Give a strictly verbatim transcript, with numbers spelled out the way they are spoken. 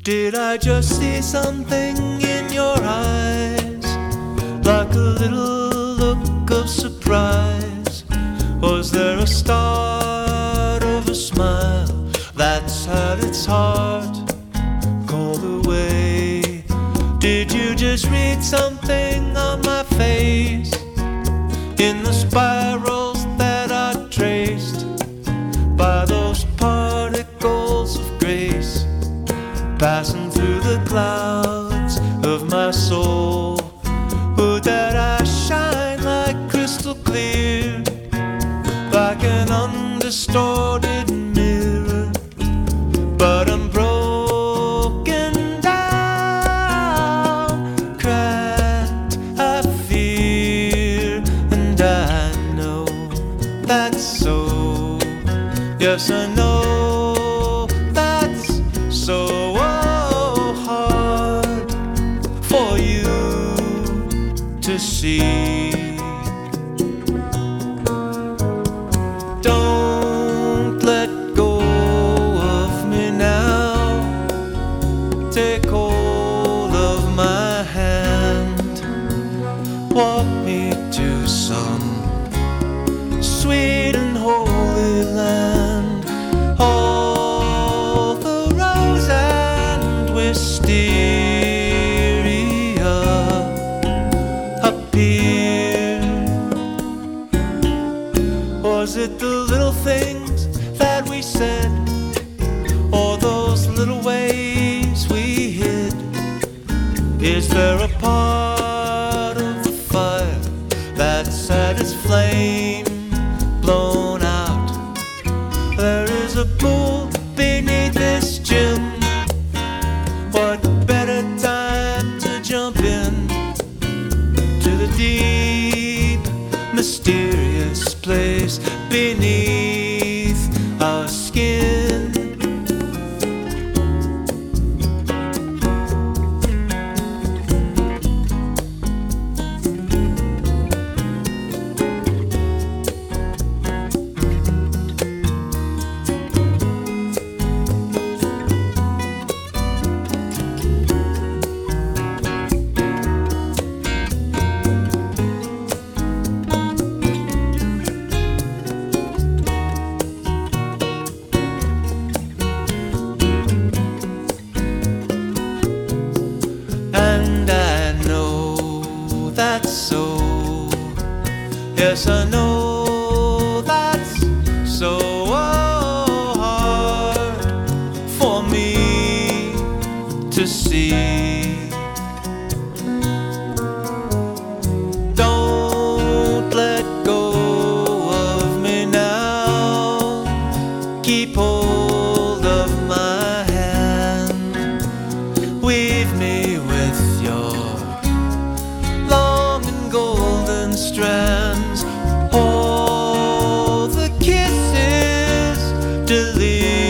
Did I just see something in your eyes, like a little look of surprise? Was there a start of a smile that's had its heart called away? Did you just read something on my face, in the spirals that I traced by those particles of grace, passing through the clouds of my soul? Would that I shine like crystal clear, like an undistorted mirror, but I'm broken down, cracked, I fear, and I know that's so. Yes, I know that's so hard for you to see. Don't let go of me now. Take hold of my hand. Walk me to some sweet and holy land. All the rose and wisteria appear. Was it the little things that we said, or those little ways we hid? Is there a part of the fire that's had its flame blown out? There is a pool beneath this gym. What better time to jump in to the deep, mysterious place beneath our skin? And I know that's so. Yes, I know that's so hard for me to see. Don't let go of me now. Keep hold of my hand. Weave me with your long and golden strands. All the kisses delirious